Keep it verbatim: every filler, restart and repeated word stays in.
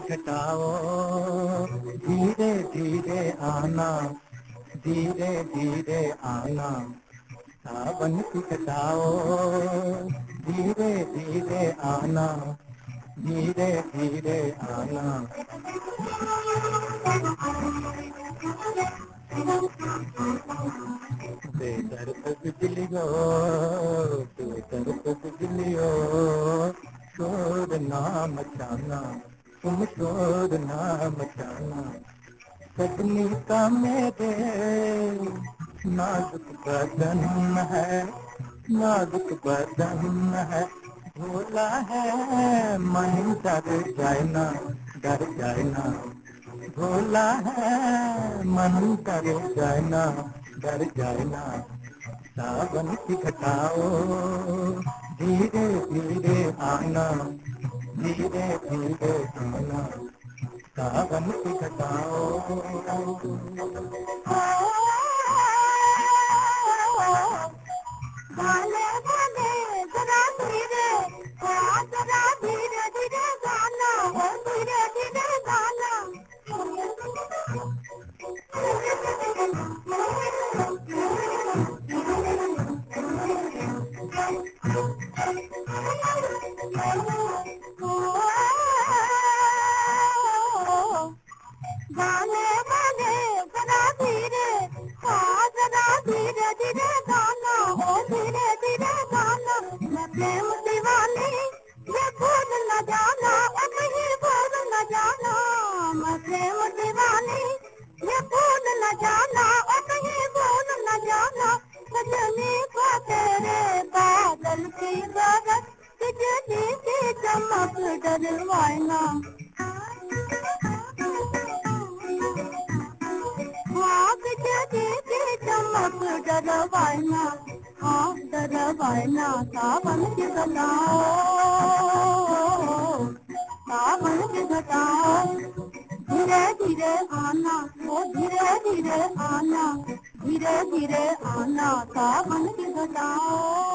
घटाओ, धीरे धीरे आना, धीरे धीरे आना, सावन की घटाओ, धीरे धीरे आना, धीरे धीरे आना। बेदर पे बिजलियो, बेदर पे बिजलियो, शोर ना मचाना, तुम शोर ना मचाना। सजनी का मेरे नाजुक बदन है, नाजुक बदन है, भोला है मन डर जाए ना, डर जाए ना, भोला है मन डर जाए ना, डर जाए ना। सावन की घटाओ, धीरे धीरे आना, धीरे धीरे आना, सावन की घटाओ। गाने गाने जरा धीरे, जरा धीरे धीरे गाना, धीरे धीरे गाना। गाने गाने जरा धीरे, जरा धीरे धीरे गाना, धीरे धीरे गाना। मैं प्रेम दीवानी ये भूल न जाना, कहीं भूल न जाना। मैं प्रेम दीवानी ये भूल न जाना, कहीं भूल न जाना। सजनी को तेरे बादल की बरस, बिजली की चमक डरवाना। हाँ बिजली की चमक डरवाना, हाँ डरवाना। सावन की घटाओ, सावन की घटाओ, धीरे धीरे आना, वो धीरे धीरे आना, धीरे धीरे आना। सावन की घटाओ।